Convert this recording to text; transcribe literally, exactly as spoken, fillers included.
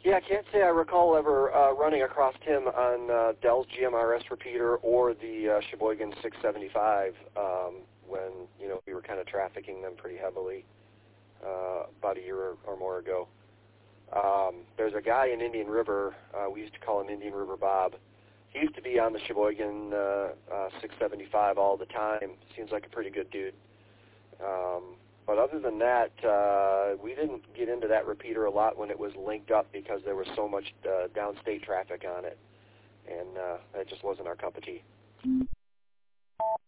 Yeah, I can't say I recall ever uh, running across him on uh, Dell's G M R S repeater or the uh, Sheboygan six seventy-five um, when, you know, we were kind of trafficking them pretty heavily uh, about a year or, or more ago. Um, there's a guy in Indian River, uh, we used to call him Indian River Bob. He used to be on the Sheboygan uh, uh, six seventy-five all the time. Seems like a pretty good dude. Um, but other than that, uh, we didn't get into that repeater a lot when it was linked up because there was so much uh, downstate traffic on it, and uh, that just wasn't our cup of tea.